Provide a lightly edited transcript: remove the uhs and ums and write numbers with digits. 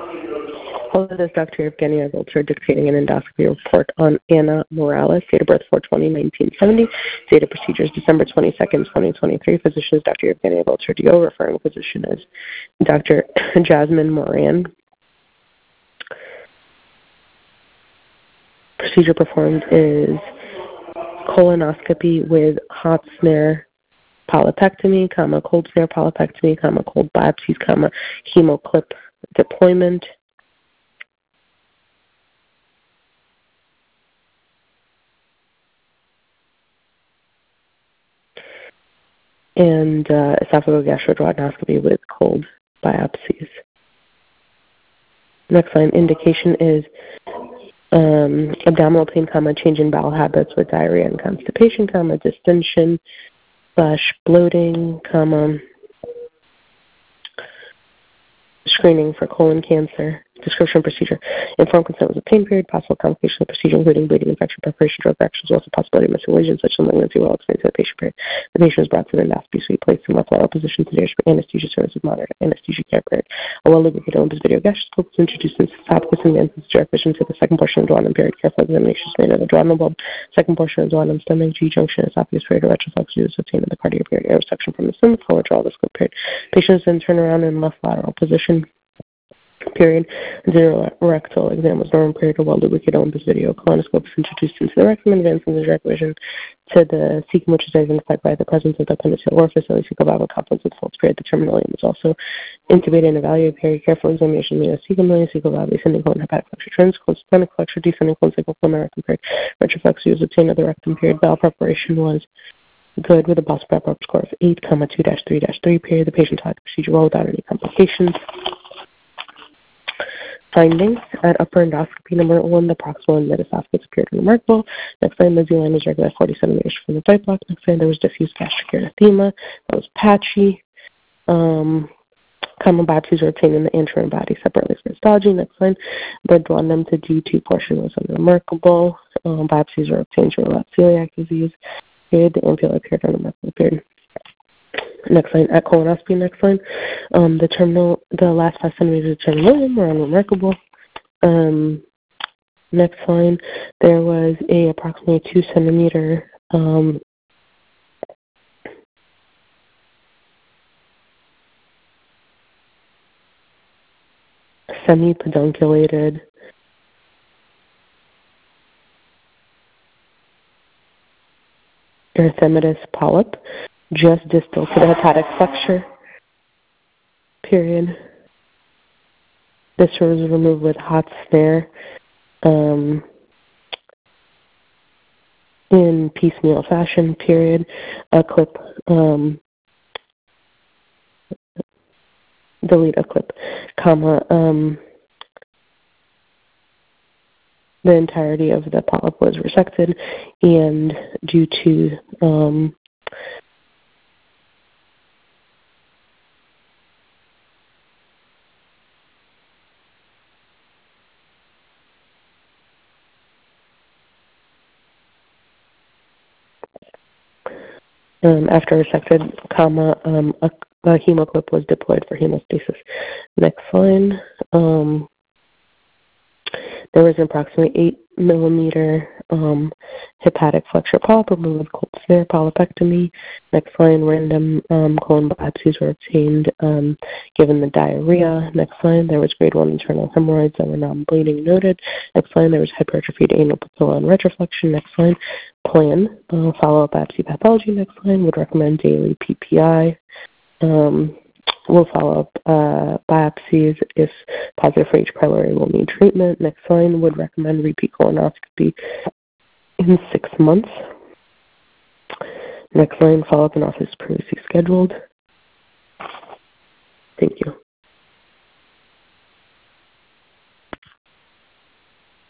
Hello, this is Dr. Evgenia Vulture dictating an endoscopy report on Anna Morales, date of birth 4/20/1970, date of procedures December 22nd, 2023. Physician is Dr. Evgenia Vulture, DO. Referring physician is Dr. Jasmine Moran. Procedure performed is colonoscopy with hot snare polypectomy, cold snare polypectomy, cold biopsies, hemoclip deployment. And esophagogastroduodenoscopy with cold biopsies. Next line, indication is abdominal pain, change in bowel habits with diarrhea and constipation, distension / bloating, screening for colon cancer. Description procedure. Informed consent was obtained, period. Possible complications of the procedure, including bleeding, infection, preparation, drug reactions, also possibility of missing lesions, such as malignancy, well explained to the patient, period. The patient was brought to the endoscopy suite, placed in left lateral position to the anesthesia services, moderate anesthesia care, period. A well-lubricated Olympus video gastroscope was introduced into the esophagus and advanced its direct vision to the second portion of the duodenum, period. Careful examination is made of the duodenal bulb, second portion of the duodenum, stomach, G-junction, esophagus, period. A retroflex is obtained in the cardio, period. Air resection from the stomach, forward draw the scope, period. Patient is then turned around in left lateral position, period. Zero rectal exam was normal, period. A well-lubricated Olympus video colonoscope is introduced into the rectum and advancing the direct vision to the cecum, which is identified by the presence of the appendiceal orifice, and the cecal valve complex with folds, period. The terminalium is also intubated and evaluated, period. Careful examination made of cecum, cecal valve, ascending colon, hepatic flexure, transcolon, splenic flexure, descending colon, sacral colon, rectum, period. Retroflex was obtained of the rectum, period. Bowel preparation was good with a Boston prep score of 8, 2-3-3, period. The patient had the procedure well without any complications. Findings at upper endoscopy number 1, the proximal and mid-esophagus appeared remarkable. Next line, the Z-line was regular 40 centimeters from the thigh block. Next line, there was diffuse gastric erythema. That was patchy. Common biopsies were obtained in the anterior body separately for histology. Next line, the duodenum to G2 portion was unremarkable. Biopsies were obtained to rule out celiac disease. Period. The ampulla appeared unremarkable. Period. Next line, at colonoscopy, next line, the last 5 centimeters of terminalium were unremarkable. Next line, there was a approximately 2 centimeter semi-pedunculated erythematous polyp just distal to the hepatic flexure, period. This was removed with hot snare in piecemeal fashion, period. A clip, delete a clip, the entirety of the polyp was resected, and due to after resected, a hemoclip was deployed for hemostasis. Next line, there was an approximately 8 millimeter hepatic flexure polyp removed with cold snare polypectomy. Next line, random colon biopsies were obtained given the diarrhea. Next line, there was grade 1 internal hemorrhoids that were non-bleeding noted. Next line, there was hypertrophied anal papilla and retroflexion. Next line, plan follow-up biopsy pathology. Next line, would recommend daily PPI. We'll follow up biopsies. If positive for H. pylori, will need treatment. Next line, would recommend repeat colonoscopy in 6 months. Next line, follow-up in office previously scheduled. Thank you.